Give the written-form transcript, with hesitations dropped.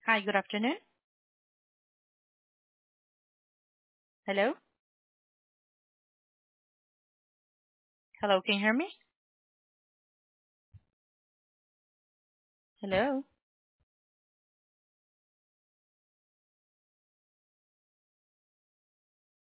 Hi, good afternoon. Hello? Hello, can you hear me? Hello?